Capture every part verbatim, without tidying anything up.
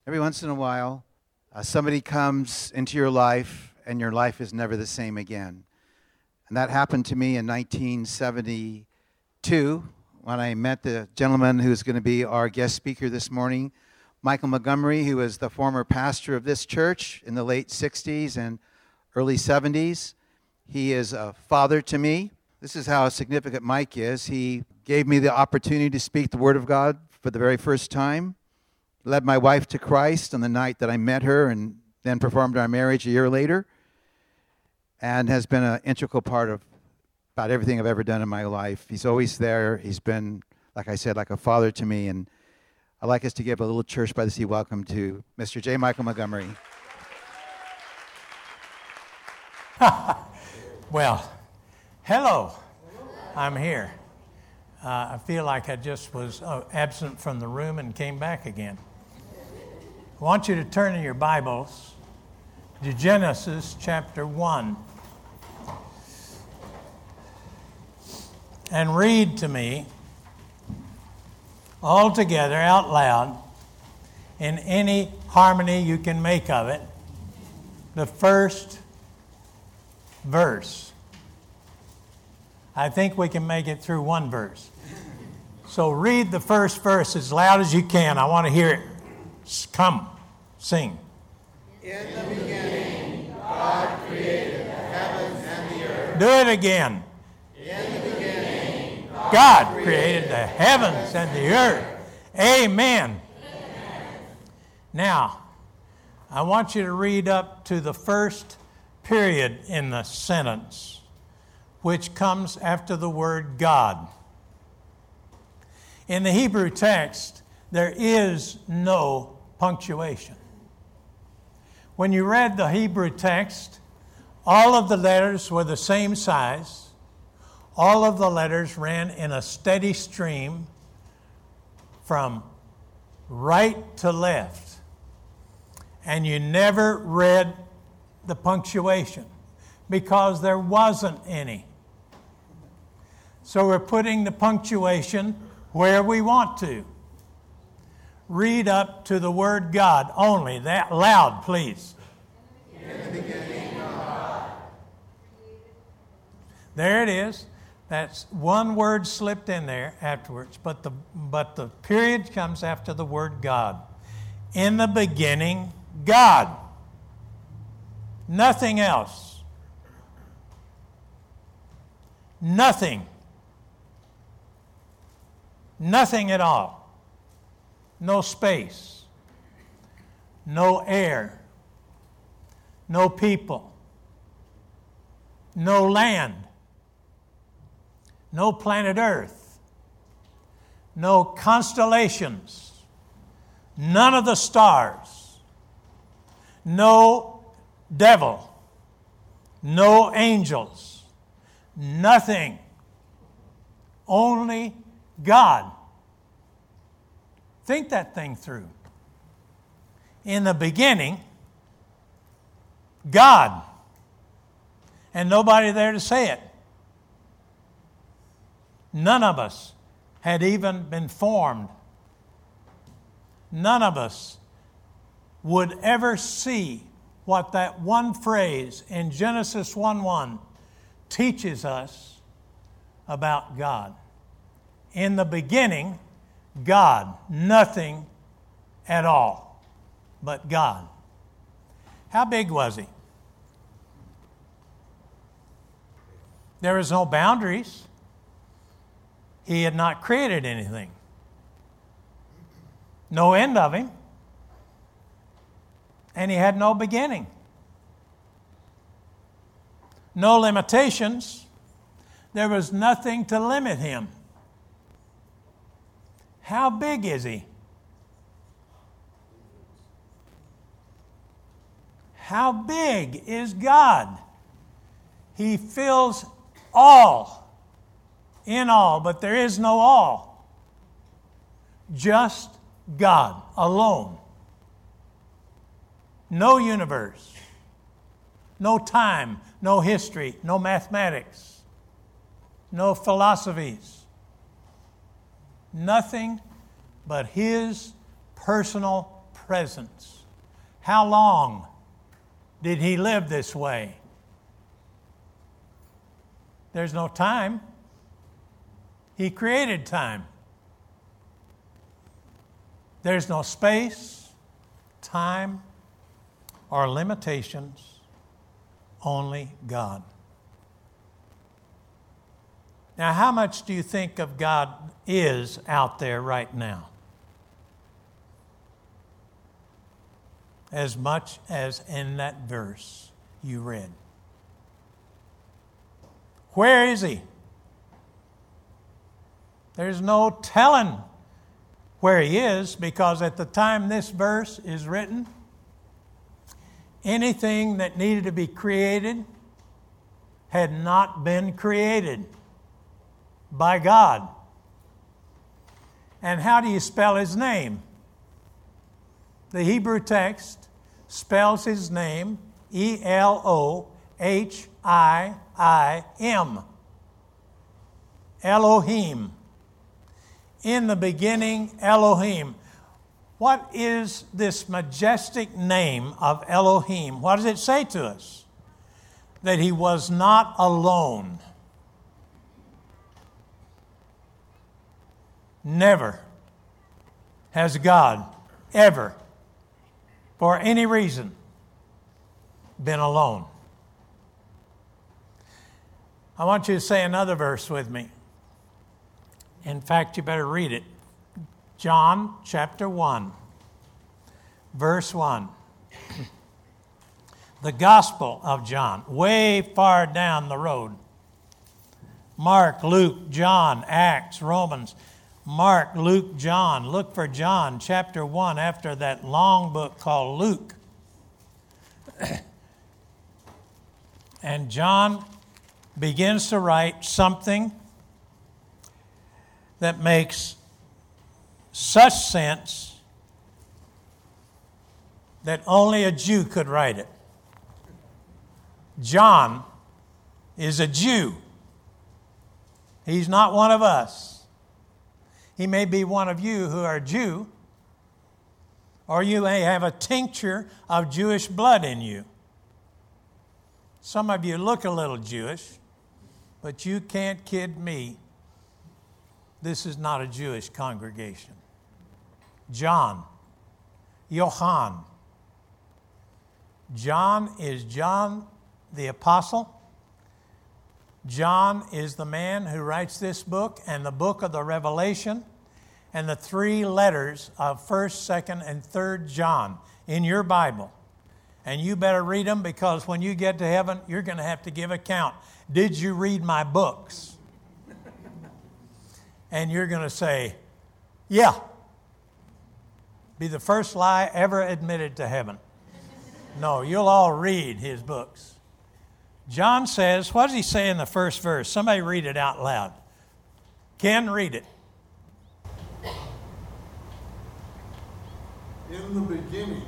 Every once in a while, uh, somebody comes into your life and your life is never the same again. And that happened to me in nineteen seventy-two when I met the gentleman who's going to be our guest speaker this morning, Michael Montgomery, who was the former pastor of this church in the late sixties and early seventies. He is a father to me. This is how significant Mike is. He gave me the opportunity to speak the Word of God for the very first time, led my wife to Christ on the night that I met her, and then performed our marriage a year later, and has been an integral part of about everything I've ever done in my life. He's always there. He's been, like I said, like a father to me, and I'd like us to give a little church by the sea welcome to Mister J. Michael Montgomery. Well, hello. I'm here. Uh, I feel like I just was uh, absent from the room and came back again. I want you to turn in your Bibles to Genesis chapter one and read to me all together out loud in any harmony you can make of it the first verse. I think we can make it through one verse. So read the first verse as loud as you can. I want to hear it. Come, sing. In the beginning, God created the heavens and the earth. Do it again. In the beginning, God, God created the heavens and the earth. Amen. Amen. Now, I want you to read up to the first period in the sentence, which comes after the word God. In the Hebrew text, there is no punctuation. When you read the Hebrew text, all of the letters were the same size. All of the letters ran in a steady stream from right to left. And you never read the punctuation because there wasn't any. So we're putting the punctuation where we want to. Read up to the word God only. That loud, please. In the beginning, God. There it is. That's one word slipped in there afterwards, but the but the period comes after the word God. In the beginning, God. Nothing else. Nothing. Nothing at all. No space. No air. No people. No land. No planet Earth. No constellations. None of the stars. No devil. No angels. Nothing. Only God. Think that thing through. In the beginning, God. And nobody there to say it. None of us had even been formed. None of us would ever see what that one phrase in Genesis one one teaches us about God. In the beginning, God, nothing at all but God. How big was He? There was no boundaries. He had not created anything. No end of Him. And He had no beginning. No limitations. There was nothing to limit Him. How big is He? How big is God? He fills all, in all, but there is no all. Just God alone. No universe. No time, no history, no mathematics, no philosophies. Nothing but His personal presence. How long did he live this way? There's no time. He created time. There's no space, time, or limitations. Only God. Now, how much do you think of God is out there right now? As much as in that verse you read. Where is He? There's no telling where He is, because at the time this verse is written, anything that needed to be created had not been created by God. And how do you spell His name? The Hebrew text spells His name E L O H I I M. Elohim. In the beginning, Elohim. What is this majestic name of Elohim? What does it say to us? That He was not alone. Never has God ever, for any reason, been alone. I want you to say another verse with me. In fact, you better read it. John chapter one, verse one. The Gospel of John, way far down the road. Mark, Luke, John, Acts, Romans. Mark, Luke, John. Look for John chapter one after that long book called Luke. And John begins to write something that makes such sense that only a Jew could write it. John is a Jew. He's not one of us. He may be one of you who are Jew, or you may have a tincture of Jewish blood in you. Some of you look a little Jewish, but you can't kid me. This is not a Jewish congregation. John, Johann. John is John the Apostle. John is the man who writes this book and the book of the Revelation and the three letters of first, second, and third John in your Bible. And you better read them, because when you get to heaven, you're going to have to give account. Did you read my books? And you're going to say, yeah. Be the first lie ever admitted to heaven. No, you'll all read his books. John says, what does he say in the first verse? Somebody read it out loud. Ken, read it. In the beginning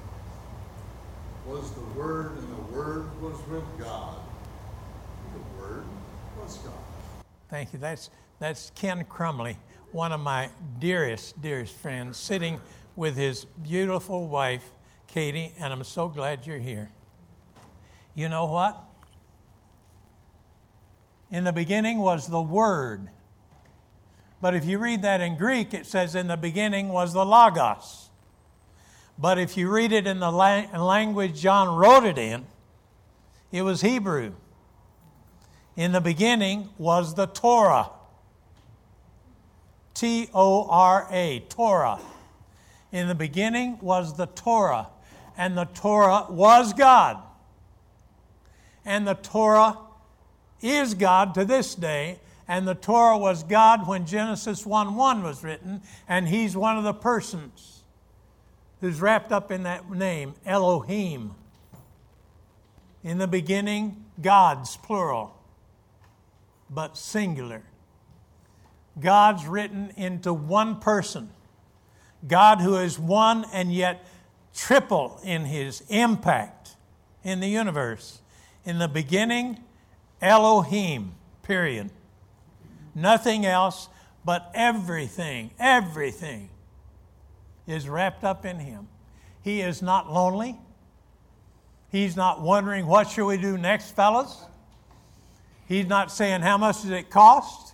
was the Word, and the Word was with God. The Word was God. Thank you. That's that's Ken Crumley, one of my dearest, dearest friends, sitting with his beautiful wife, Katie, and I'm so glad you're here. You know what? In the beginning was the Word. But if you read that in Greek, it says in the beginning was the Logos. But if you read it in the la- language John wrote it in, it was Hebrew. In the beginning was the Torah. T O R A, Torah. In the beginning was the Torah, and the Torah was God. And the Torah is God to this day, and the Torah was God when Genesis one one was written, and He's one of the persons who's wrapped up in that name, Elohim. In the beginning, God's plural, but singular. God's written into one person. God who is one and yet triple in His impact in the universe. In the beginning, Elohim, period. Nothing else, but everything, everything is wrapped up in Him. He is not lonely. He's not wondering, what shall we do next, fellas? He's not saying, how much does it cost?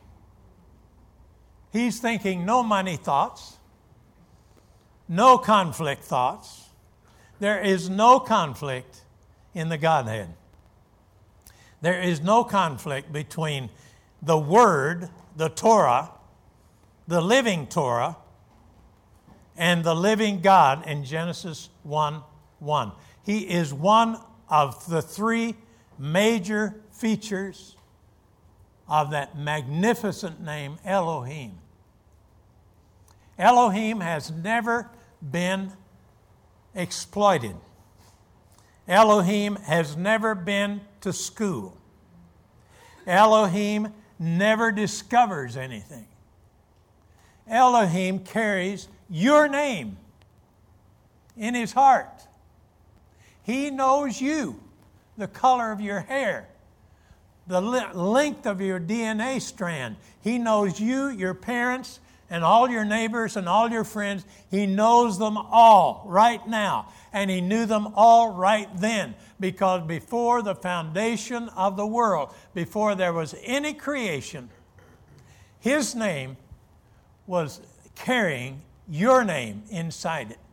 He's thinking no money thoughts, no conflict thoughts. There is no conflict in the Godhead. There is no conflict between the Word, the Torah, the living Torah, and the living God in Genesis one one. He is one of the three major features of that magnificent name, Elohim. Elohim has never been exploited. Elohim has never been to school. Elohim never discovers anything. Elohim carries your name in his heart. He knows you, the color of your hair, the length of your D N A strand. He knows you, your parents, and all your neighbors and all your friends. He knows them all right now. And he knew them all right then. Because before the foundation of the world, before there was any creation, his name was carrying your name inside it.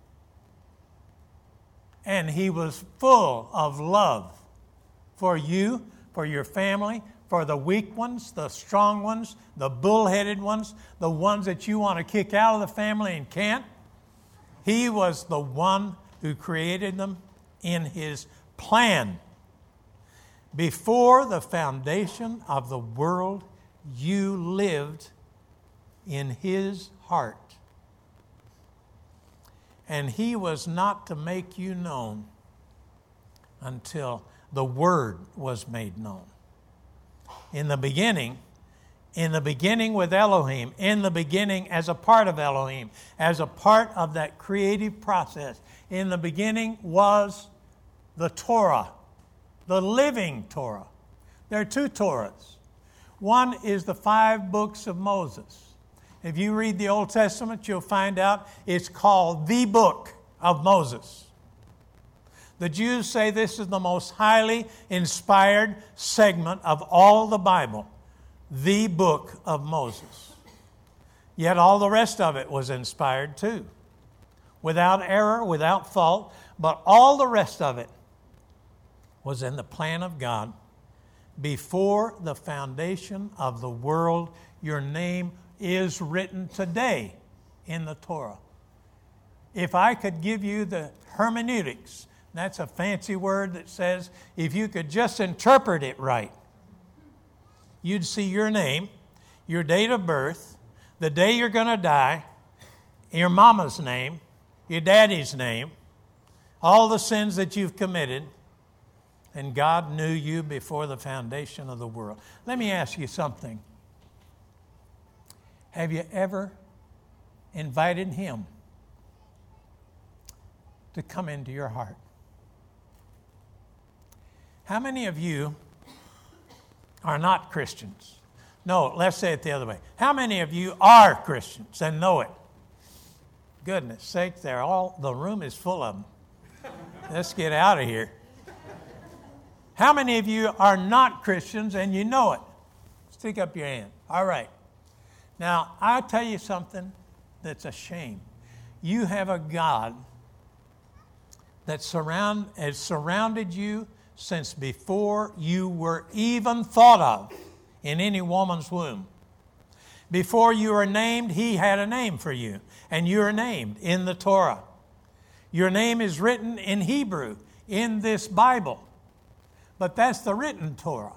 And he was full of love for you, for your family, for the weak ones, the strong ones, the bullheaded ones, the ones that you want to kick out of the family and can't. He was the one who created them in his plan. Before the foundation of the world, you lived in his heart. And he was not to make you known until the Word was made known. In the beginning, in the beginning with Elohim, in the beginning as a part of Elohim, as a part of that creative process, in the beginning was the Torah, the living Torah. There are two Torahs. One is the five books of Moses. If you read the Old Testament, you'll find out it's called the book of Moses. The Jews say this is the most highly inspired segment of all the Bible, the book of Moses. Yet all the rest of it was inspired too, without error, without fault, but all the rest of it was in the plan of God. Before the foundation of the world, your name is written today in the Torah. If I could give you the hermeneutics, that's a fancy word that says if you could just interpret it right, you'd see your name, your date of birth, the day you're going to die, your mama's name, your daddy's name, all the sins that you've committed, and God knew you before the foundation of the world. Let me ask you something. Have you ever invited him to come into your heart? How many of you are not Christians? No, let's say it the other way. How many of you are Christians and know it? Goodness sake, they're all, the room is full of them. Let's get out of here. How many of you are not Christians and you know it? Stick up your hand. All right. Now, I'll tell you something that's a shame. You have a God that surround, has surrounded you since before you were even thought of in any woman's womb. Before you were named, he had a name for you, and you're named in the Torah. Your name is written in Hebrew in this Bible, but that's the written Torah.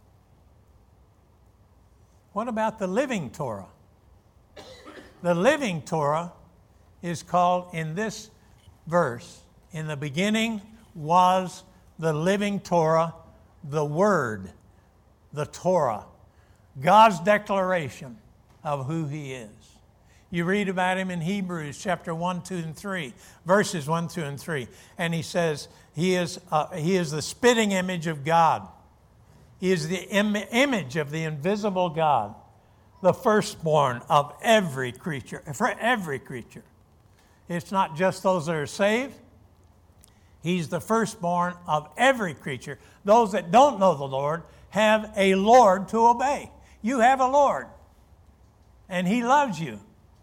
What about the living Torah? The living Torah is called in this verse, in the beginning was the living Torah, the Word, the Torah, God's declaration of who he is. You read about him in Hebrews chapter one, two, and three, verses one, two, and three. And he says he is, uh, he is the spitting image of God. He is the im- image of the invisible God, the firstborn of every creature, for every creature. It's not just those that are saved. He's the firstborn of every creature. Those that don't know the Lord have a Lord to obey. You have a Lord, and He loves you.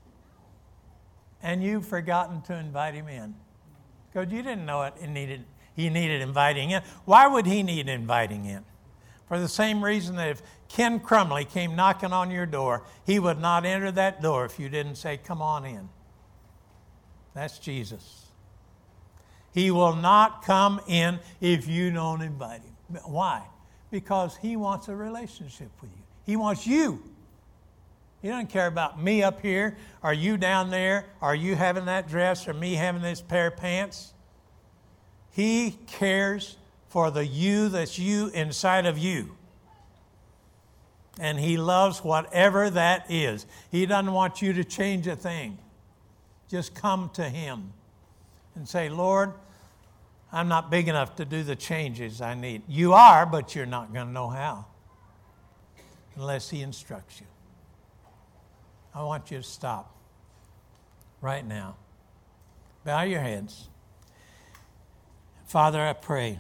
And you've forgotten to invite Him in. Because you didn't know it, it needed, He needed inviting in. Why would He need inviting in? For the same reason that if Ken Crumley came knocking on your door, he would not enter that door if you didn't say, come on in. That's Jesus. He will not come in if you don't invite Him. Why? Because He wants a relationship with you. He wants you. He doesn't care about me up here, or you down there, or you having that dress, or me having this pair of pants. He cares for the you that's you inside of you. And He loves whatever that is. He doesn't want you to change a thing. Just come to Him and say, Lord, I'm not big enough to do the changes I need. You are, but you're not going to know how unless He instructs you. I want you to stop right now. Bow your heads. Father, I pray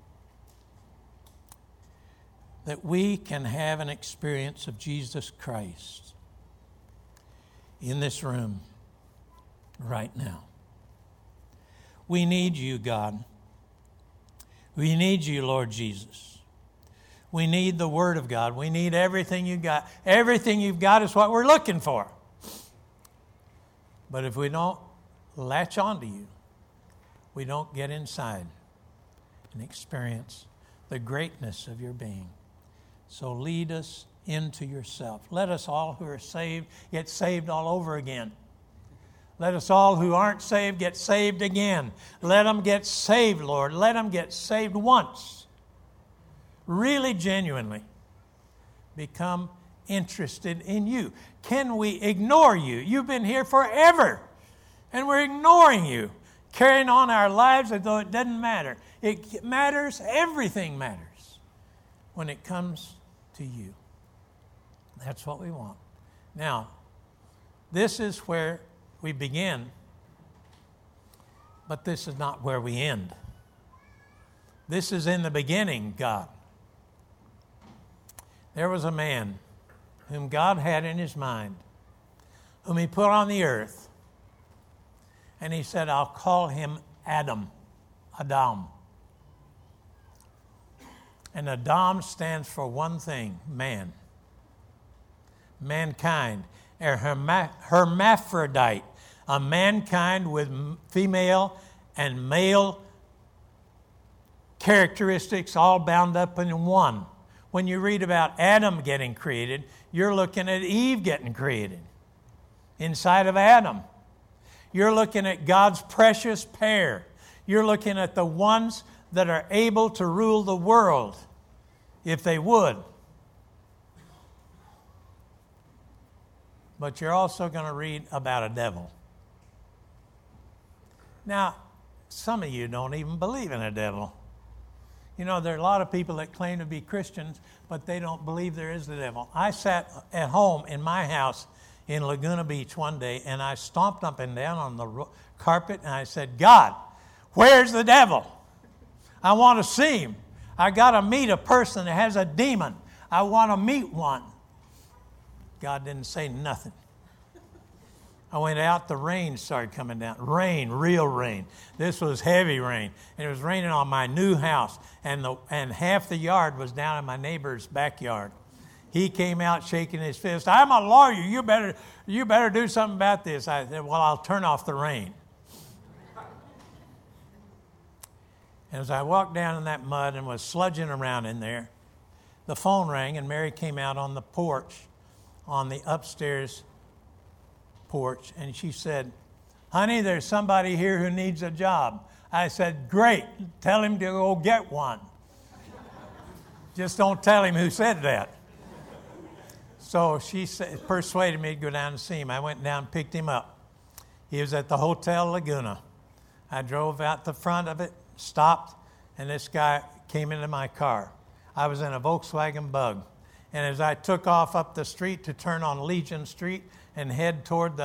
that we can have an experience of Jesus Christ in this room right now. We need you, God. We need you, Lord Jesus. We need the Word of God. We need everything you got. Everything you've got is what we're looking for. But if we don't latch onto you, we don't get inside and experience the greatness of your being. So lead us into yourself. Let us all who are saved get saved all over again. Let us all who aren't saved get saved again. Let them get saved, Lord. Let them get saved once. Really, genuinely become interested in you. Can we ignore you? You've been here forever, and we're ignoring you, carrying on our lives as though it doesn't matter. It matters. Everything matters when it comes to you. That's what we want. Now, this is where we begin, but this is not where we end. This is in the beginning, God. There was a man whom God had in His mind, whom He put on the earth, and He said, I'll call him Adam, Adam. And Adam stands for one thing, man. Mankind, a hermaphrodite, a mankind with female and male characteristics all bound up in one. When you read about Adam getting created, you're looking at Eve getting created inside of Adam. You're looking at God's precious pair. You're looking at the ones that are able to rule the world if they would. But you're also going to read about a devil. Now, some of you don't even believe in a devil. You know, there are a lot of people that claim to be Christians, but they don't believe there is the devil. I sat at home in my house in Laguna Beach one day, and I stomped up and down on the carpet, and I said, God, where's the devil? I want to see him. I got to meet a person that has a demon. I want to meet one. God didn't say nothing. I went out, the rain started coming down. Rain, real rain. This was heavy rain. And it was raining on my new house. And the and half the yard was down in my neighbor's backyard. He came out shaking his fist. I'm a lawyer. You better, you better do something about this. I said, well, I'll turn off the rain. And as I walked down in that mud and was sludging around in there, the phone rang and Mary came out on the porch, on the upstairs porch, and she said, honey, there's somebody here who needs a job. I said, great, tell him to go get one. Just don't tell him who said that. So she said, persuaded me to go down and see him. I went down and picked him up. He was at the Hotel Laguna. I drove out the front of it, stopped, and this guy came into my car. I was in a Volkswagen Bug. And as I took off up the street to turn on Legion Street and head toward the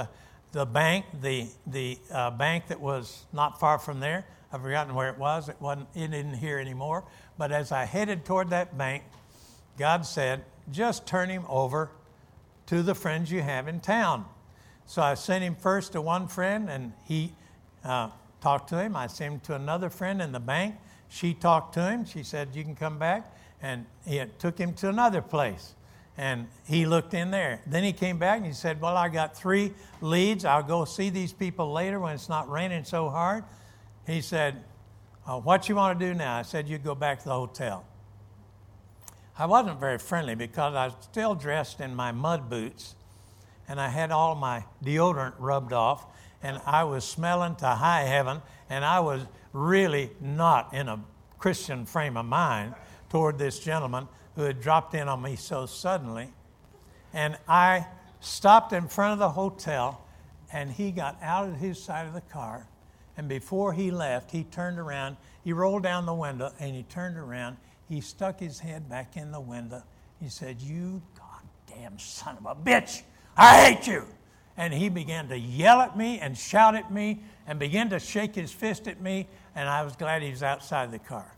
the bank, the the uh, bank that was not far from there. I've forgotten where it was. It wasn't. It isn't here anymore. But as I headed toward that bank, God said, "Just turn him over to the friends you have in town." So I sent him first to one friend, and he uh, talked to him. I sent him to another friend in the bank. She talked to him. She said, "You can come back." And he took him to another place. And he looked in there. Then he came back and he said, "Well, I got three leads. I'll go see these people later when it's not raining so hard." He said, uh, "What you want to do now?" I said, "You go back to the hotel." I wasn't very friendly because I was still dressed in my mud boots. And I had all my deodorant rubbed off. And I was smelling to high heaven. And I was really not in a Christian frame of mind toward this gentleman who had dropped in on me so suddenly. And I stopped in front of the hotel, and he got out of his side of the car. And before he left, he turned around. He rolled down the window, and he turned around. He stuck his head back in the window. He said, "You goddamn son of a bitch, I hate you." And he began to yell at me and shout at me and began to shake his fist at me, and I was glad he was outside the car.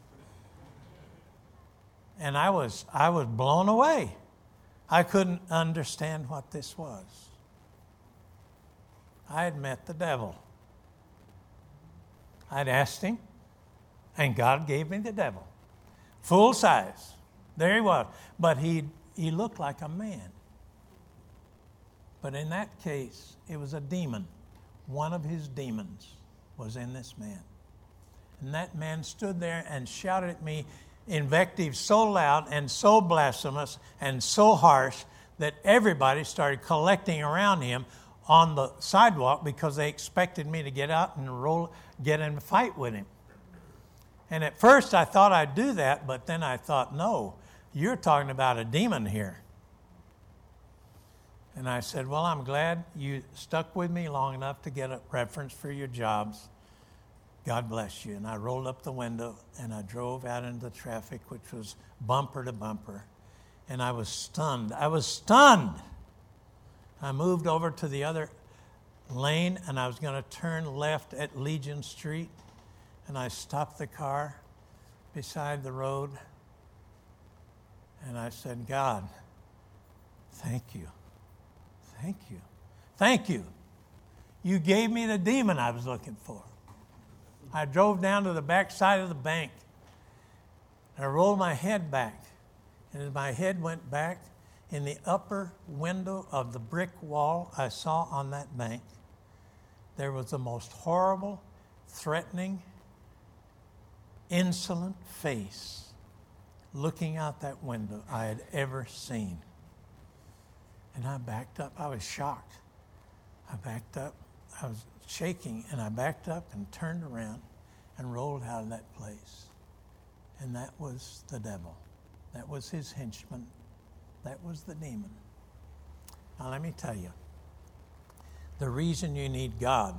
And I was I was blown away. I couldn't understand what this was. I had met the devil. I'd asked him, and God gave me the devil. Full size. There he was. But he he looked like a man. But in that case, it was a demon. One of his demons was in this man. And that man stood there and shouted at me invectives so loud and so blasphemous and so harsh that everybody started collecting around him on the sidewalk because they expected me to get out and roll, get in a fight with him. And at first I thought I'd do that, but then I thought, no, you're talking about a demon here. And I said, "Well, I'm glad you stuck with me long enough to get a reference for your jobs. God bless you." And I rolled up the window and I drove out into the traffic, which was bumper to bumper. And I was stunned. I was stunned. I moved over to the other lane and I was going to turn left at Legion Street. And I stopped the car beside the road. And I said, "God, thank you. Thank you. Thank you. You gave me the demon I was looking for." I drove down to the back side of the bank. And I rolled my head back. And as my head went back, in the upper window of the brick wall I saw on that bank, there was the most horrible, threatening, insolent face looking out that window I had ever seen. And I backed up. I was shocked. I backed up. I was shaking, and I backed up and turned around and rolled out of that place. And that was the devil. That was his henchman. That was the demon. Now let me tell you, the reason you need God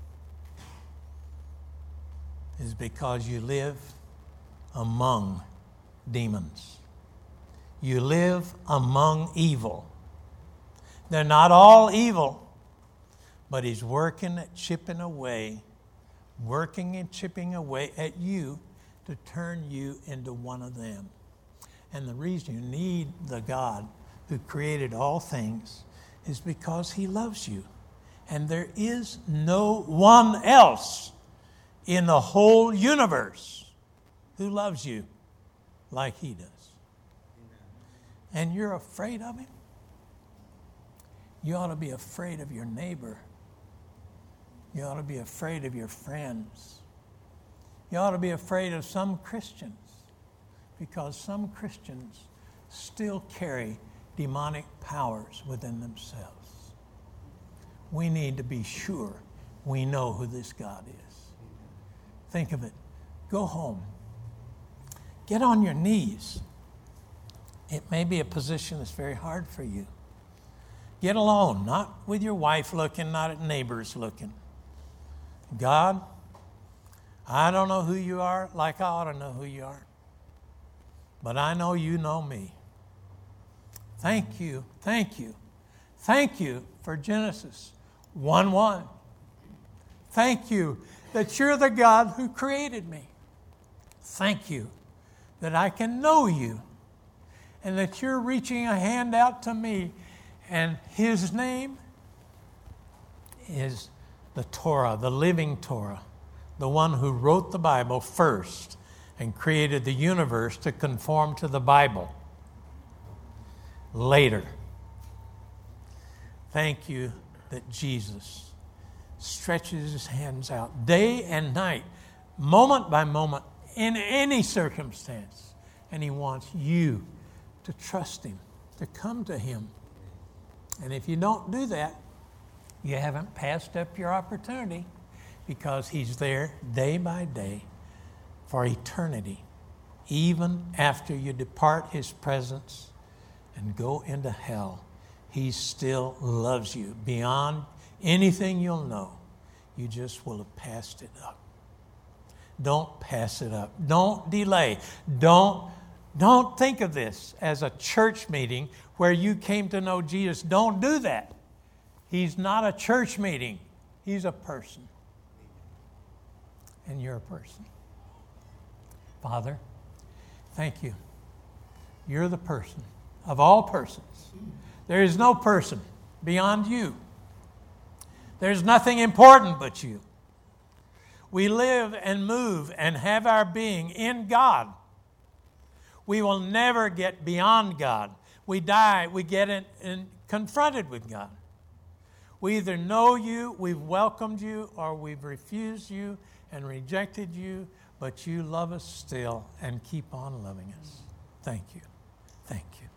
is because you live among demons. You live among evil. They're not all evil. But he's working at chipping away, working and chipping away at you to turn you into one of them. And the reason you need the God who created all things is because he loves you. And there is no one else in the whole universe who loves you like he does. And you're afraid of him? You ought to be afraid of your neighbor. You ought to be afraid of your friends. You ought to be afraid of some Christians, because some Christians still carry demonic powers within themselves. We need to be sure we know who this God is. Think of it. Go home. Get on your knees. It may be a position that's very hard for you. Get alone, not with your wife looking, not at neighbors looking. God, I don't know who you are like I ought to know who you are, but I know you know me. Thank you, thank you, thank you for Genesis one one. Thank you that you're the God who created me. Thank you that I can know you and that you're reaching a hand out to me. And his name is the Torah, the living Torah, the one who wrote the Bible first and created the universe to conform to the Bible later. Thank you that Jesus stretches his hands out day and night, moment by moment, in any circumstance. And he wants you to trust him, to come to him. And if you don't do that, you haven't passed up your opportunity, because he's there day by day for eternity, even after you depart his presence and go into hell. He still loves you beyond anything you'll know. You just will have passed it up. Don't pass it up. Don't delay. Don't, don't think of this as a church meeting where you came to know Jesus. Don't do that. He's not a church meeting. He's a person. And you're a person. Father, thank you. You're the person of all persons. There is no person beyond you. There's nothing important but you. We live and move and have our being in God. We will never get beyond God. We die, we get in, in, confronted with God. We either know you, we've welcomed you, or we've refused you and rejected you, but you love us still and keep on loving us. Thank you. Thank you.